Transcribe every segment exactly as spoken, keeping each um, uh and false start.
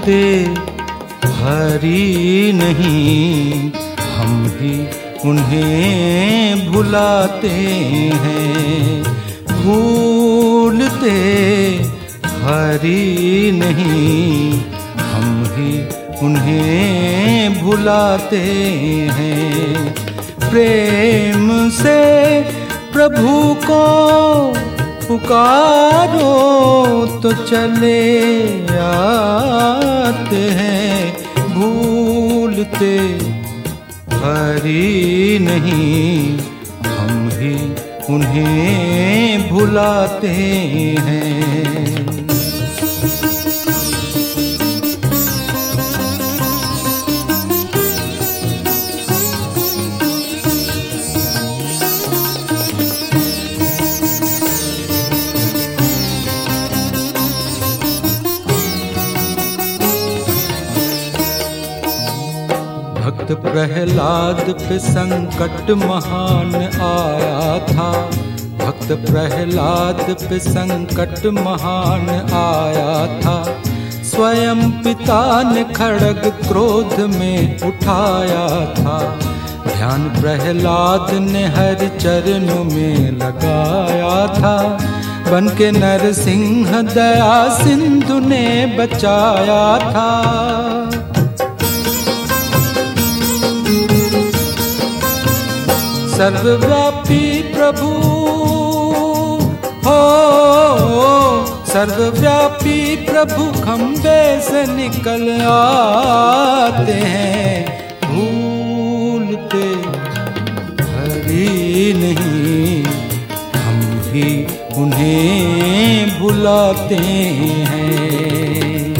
भूलते हरि नहीं, हम ही उन्हें भुलाते हैं। भूलते हरि नहीं, हम ही उन्हें भुलाते हैं। प्रेम से प्रभु को पुकारो तो चले आते हैं। भूलते हरि नहीं, हम ही उन्हें भुलाते हैं। भक्त प्रहलाद पे संकट महान आया था। भक्त प्रहलाद पे संकट महान आया था। स्वयं पिता ने खड्ग क्रोध में उठाया था। ध्यान प्रहलाद ने हर चरणों में लगाया था। बन के नरसिंह दया सिंधु ने बचाया था। सर्वव्यापी प्रभु हो, सर्वव्यापी प्रभु खंबे से निकल आते हैं। भूलते हरि नहीं, हम ही उन्हें भुलाते हैं।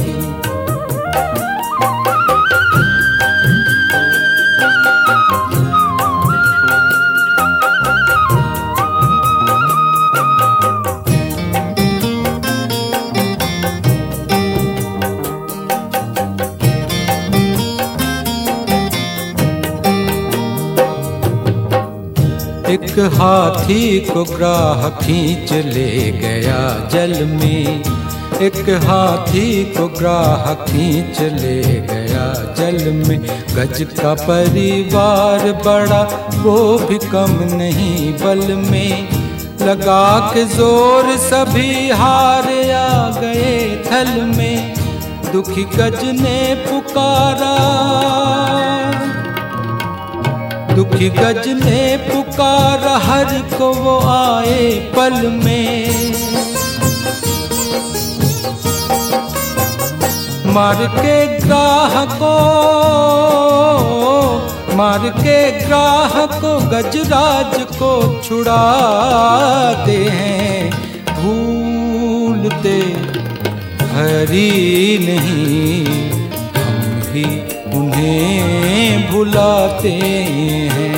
एक हाथी को ग्राह खींच ले गया जल में। एक हाथी को ग्राह खींच ले गया जल में। गज का परिवार बड़ा वो भी कम नहीं बल में। लगा के जोर सभी हार आ गए थल में। दुखी गज ने पुकारा, दुखी गज ने पुकारा हर को वो आए पल में। मार के ग्राह को, मार के ग्राह को गजराज को छुड़ाते हैं। भूलते हरि नहीं, हम ही उन्हें भुलाते हैं।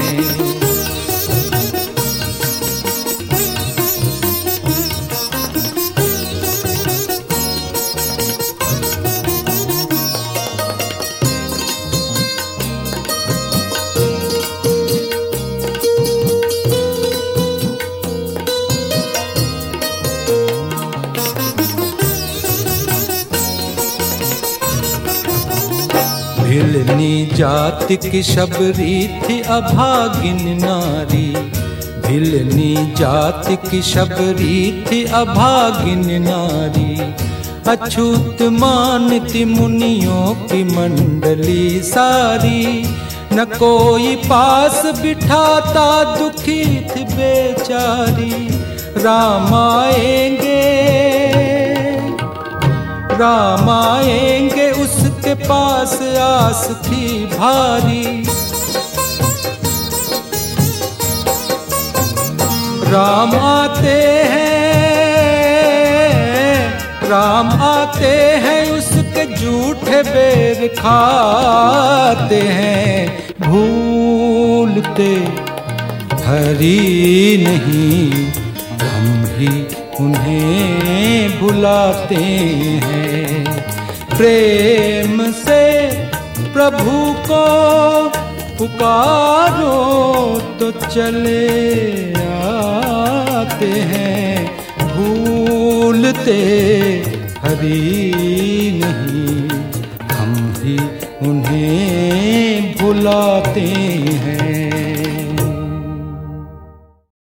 भिलनी जाति की शबरी थी अभागिन नारी। भिलनी जाति की शबरी थी अभागिन नारी। अछूत मानती मुनियों की मंडली सारी। न कोई पास बिठाता दुखी थी बेचारी। राम आएंगे, राम आएंगे उसके पास आस थी भारी। राम आते हैं, राम आते हैं उसके झूठे बेर खाते हैं। भूलते हरि नहीं, हम ही उन्हें भुलाते हैं। प्रेम से प्रभु को पुकारो तो चले आते हैं। भूलते हरि नहीं। बुलाते